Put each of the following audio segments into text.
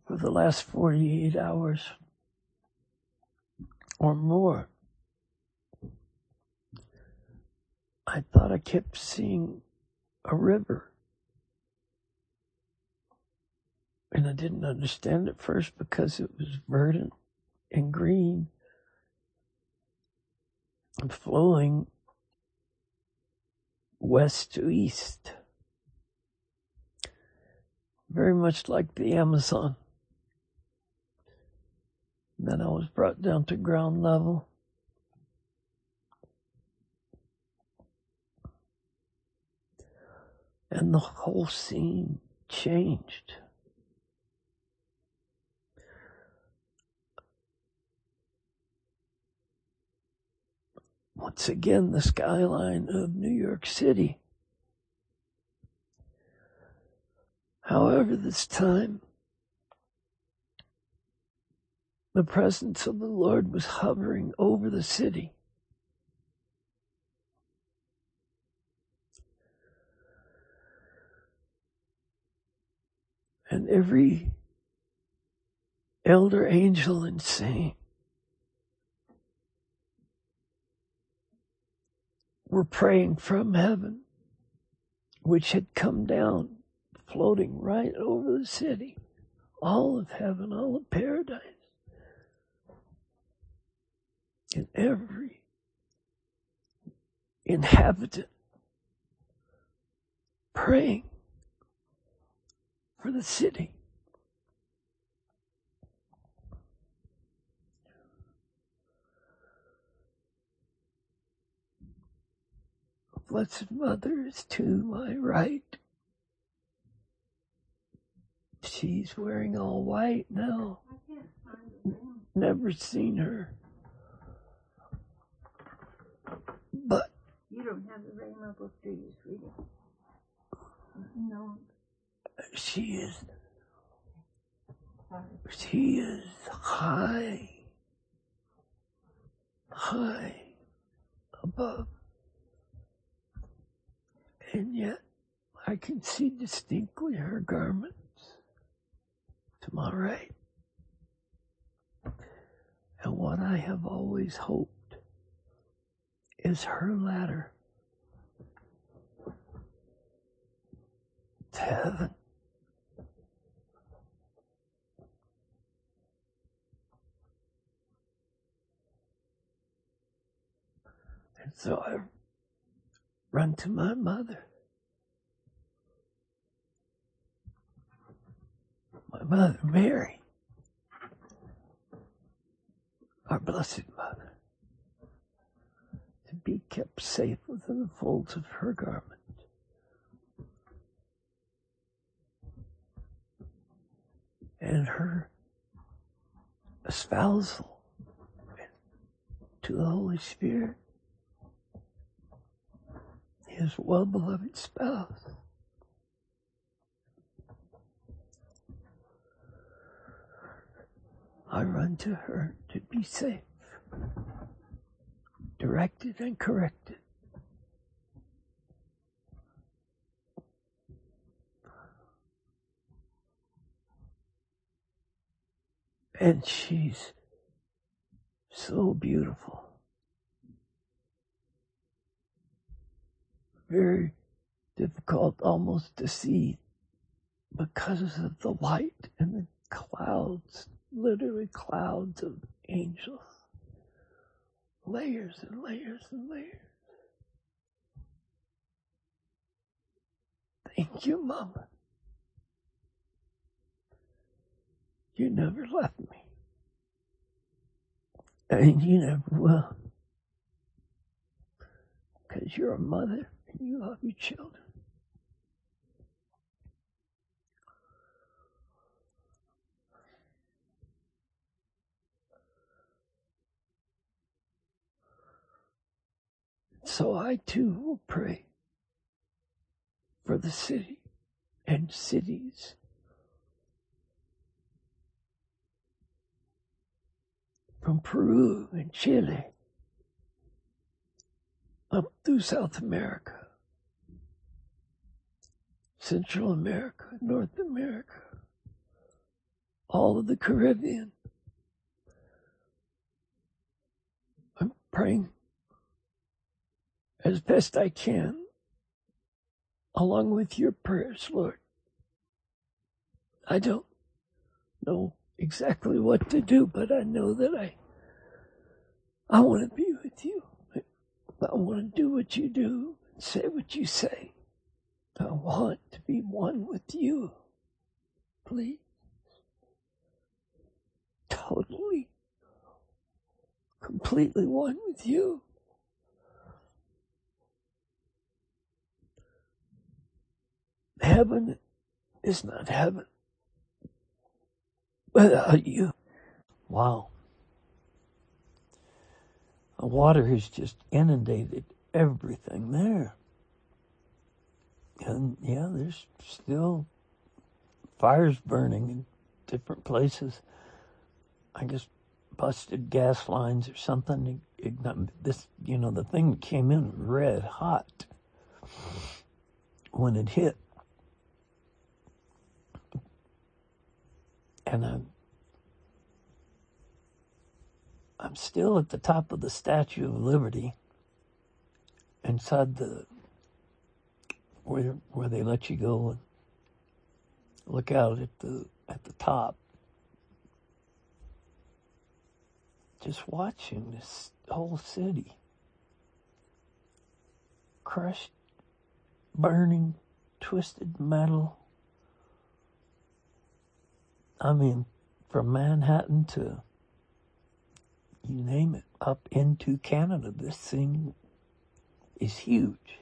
for the last 48 hours or more. I thought I kept seeing a river. And I didn't understand at first because it was verdant and green and flowing west to east. Very much like the Amazon. And then I was brought down to ground level. And the whole scene changed. Once again, the skyline of New York City. However, this time, the presence of the Lord was hovering over the city. And every elder angel and saint were praying from heaven, which had come down, floating right over the city, all of heaven, all of paradise, and every inhabitant praying for the city. Blessed Mother is to my right. She's wearing all white now. Never seen her. But you don't have the Rhema book, do you, sweetie? No. She is high above. And yet I can see distinctly her garments to my right. And what I have always hoped is her ladder to heaven. And so I run to my mother. My mother, Mary, our Blessed Mother, to be kept safe within the folds of her garment. And her espousal to the Holy Spirit, his well-beloved spouse. I run to her to be safe, directed and corrected. And she's so beautiful. Very difficult almost to see because of the light and the clouds, literally clouds of angels. Layers and layers and layers. Thank you, Mama. You never left me. And you never will. Because you're a mother and you love your children. So I too will pray for the city and cities. From Peru and Chile up through South America, Central America, North America, all of the Caribbean. I'm praying as best I can, along with your prayers, Lord. I don't know exactly what to do, but I know that I want to be with you. I want to do what you do and say what you say. I want to be one with you. Please. Totally, completely one with you. Heaven is not heaven without you. Wow. The water has just inundated everything there. And yeah, there's still fires burning in different places. I guess busted gas lines or something. This, the thing came in red hot when it hit. And I'm still at the top of the Statue of Liberty, inside where they let you go and look out at the top. Just watching this whole city crushed, burning, twisted metal. I mean, from Manhattan to, you name it, up into Canada, this thing is huge.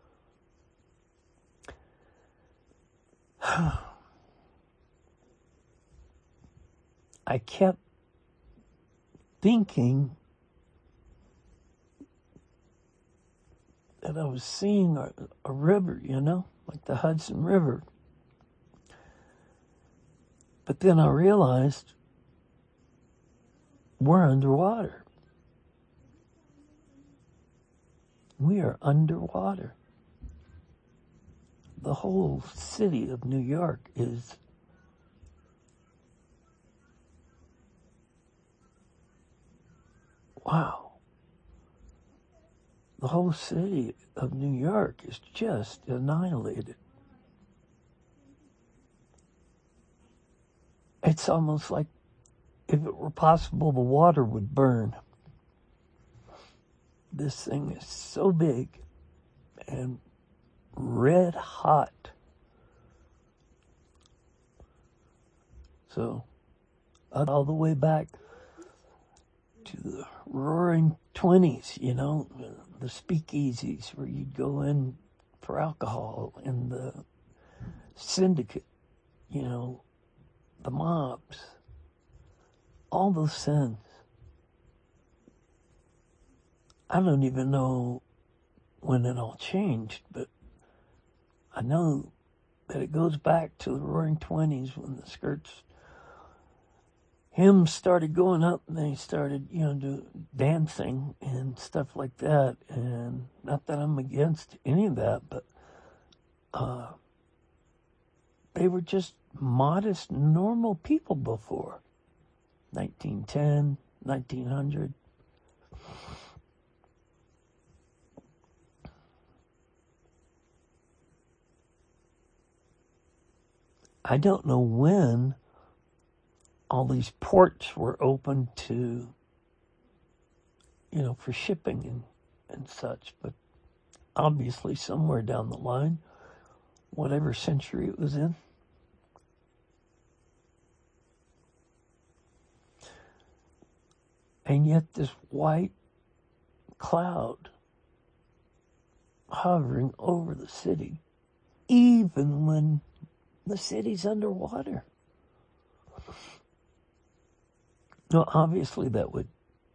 I kept thinking that I was seeing a river, like the Hudson River. But then I realized we're underwater. We are underwater. The whole city of New York is wow. The whole city of New York is just annihilated. It's almost like if it were possible, the water would burn. This thing is so big and red hot. So, all the way back to the Roaring '20s, the speakeasies where you'd go in for alcohol, and the syndicate, the mobs, all those sins. I don't even know when it all changed, but I know that it goes back to the Roaring '20s when the Skirts hymns started going up, and they started, dancing and stuff like that. And not that I'm against any of that, but they were just modest, normal people before 1910, 1900. I don't know when all these ports were open to, for shipping and such, but obviously somewhere down the line, whatever century it was in. And yet this white cloud hovering over the city, even when the city's underwater. No, obviously that would,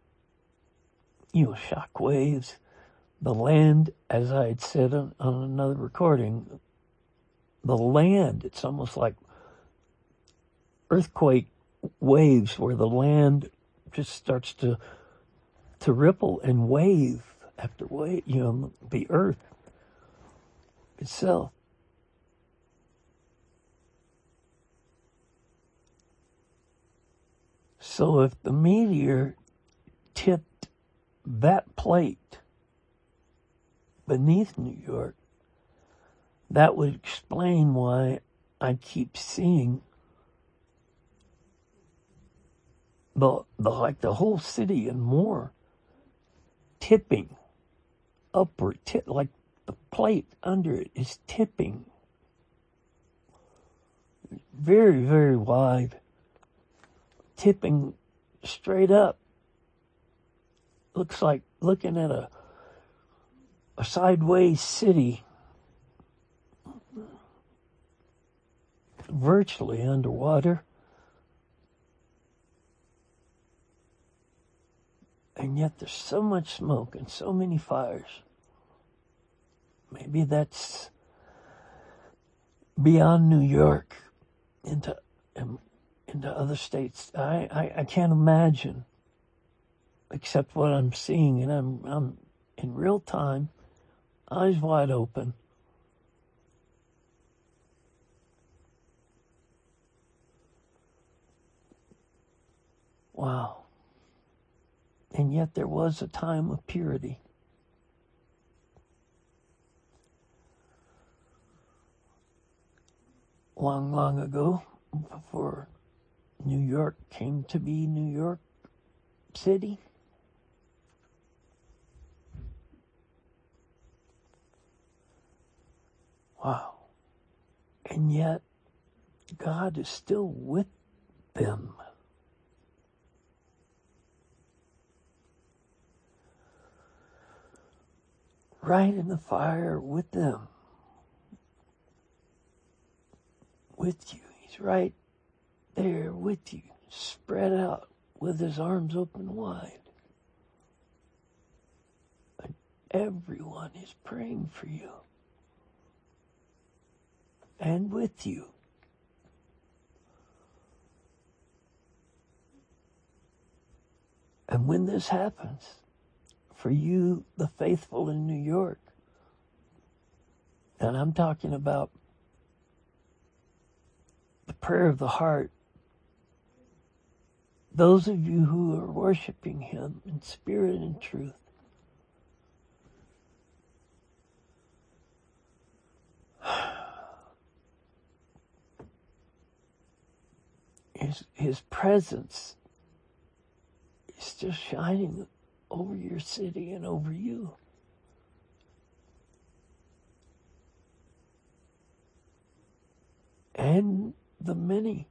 shock waves. The land, as I had said on another recording, the land, it's almost like earthquake waves where the land just starts to ripple and wave after wave, the earth itself. So if the meteor tipped that plate beneath New York, that would explain why I keep seeing the whole city and more tipping upward, like the plate under it is tipping very, very wide, tipping straight up. Looks like looking at a sideways city, virtually underwater. And yet there's so much smoke and so many fires. Maybe that's beyond New York into other states. I can't imagine, except what I'm seeing, and I'm in real time, eyes wide open. Wow. And yet there was a time of purity. Long, long ago, before New York came to be New York City. Wow. And yet, God is still with them. Right in the fire with them. With you. He's right there with you, spread out with his arms open wide. And everyone is praying for you and with you. And when this happens, for you, the faithful in New York, and I'm talking about the prayer of the heart, those of you who are worshiping him in spirit and truth, his presence is just shining over your city and over you. And the many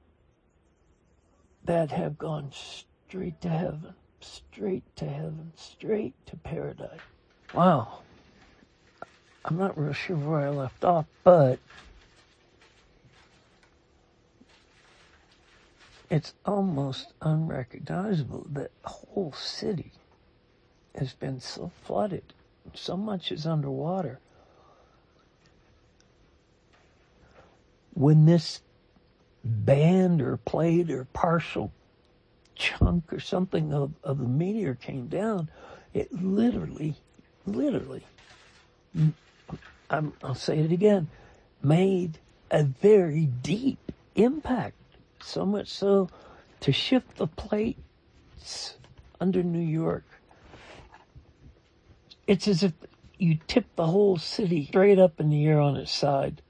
that have gone straight to heaven, straight to heaven, straight to paradise. Wow. I'm not real sure where I left off, but it's almost unrecognizable that the whole city has been so flooded. So much is underwater. When this band or plate or partial chunk or something of the meteor came down, it literally, I'll say it again, made a very deep impact. So much so to shift the plates under New York. It's as if you tip the whole city straight up in the air on its side.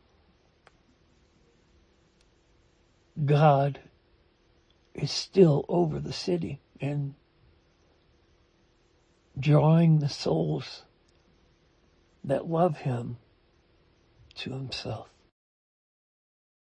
God is still over the city and drawing the souls that love him to himself.